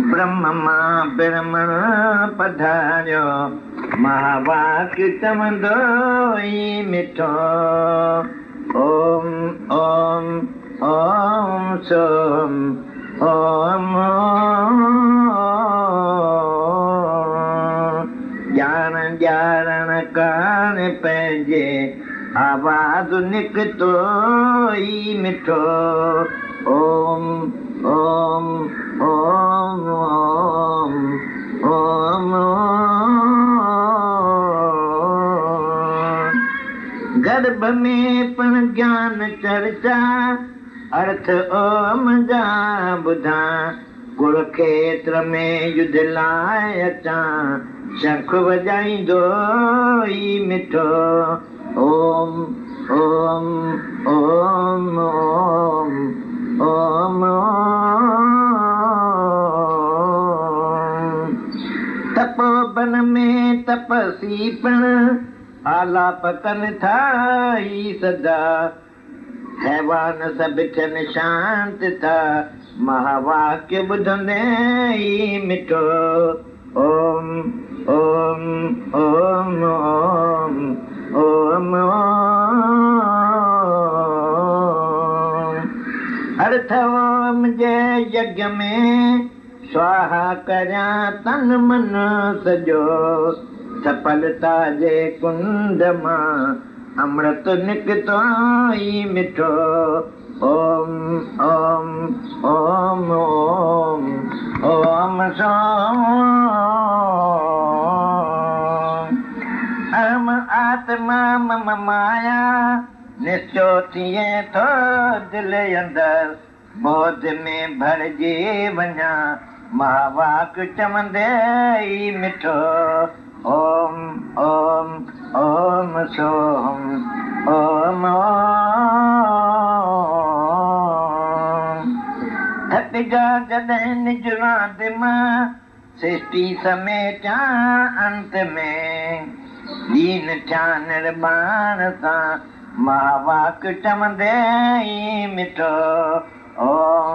ब्रह्म मां ब्रह्मण पधारियो महावाक्य चवंदो ई मिठो ओम ओम ओम सोम ओम ॼाण ॼाण कान पंहिंजे आवाज़ निकितो ई मिठो ओम ओम ओम ओम ओम गर्भ में पण ज्ञान चर्चा अर्थ ओम जा ॿुधा कुरुक्षेत्र में युद्ध लाइ अचां शंख वॼाईंदो ई मिठो ओम ओम ओम ओम ओम तपोवन में तपसी पण आलाप कनि था ई सदा हैवान सभु थियनि शांत था महावाक्य ॿुधंदे ई मिठो ओम ओम ओम ओम ओम अर्थ ओम जे यज्ञ में स्वाहा करियां तन मन सॼो सफलता जे कुंड मां अमृत निकितो ई मिठो ओम ओम ओम ओम ओम सोम अहम आत्मा मम माया निश्चो थिए थो दिल अंदर बोध में भरजी वञा महावाक चवंदे ई मिठो ओम ओम ओम सोम ओम थकजा जॾहिं निज रांदि मां सृष्टि समेटा अंत में दीन थिया निर्माण सां महावाक चवंदे ई मिठो ओम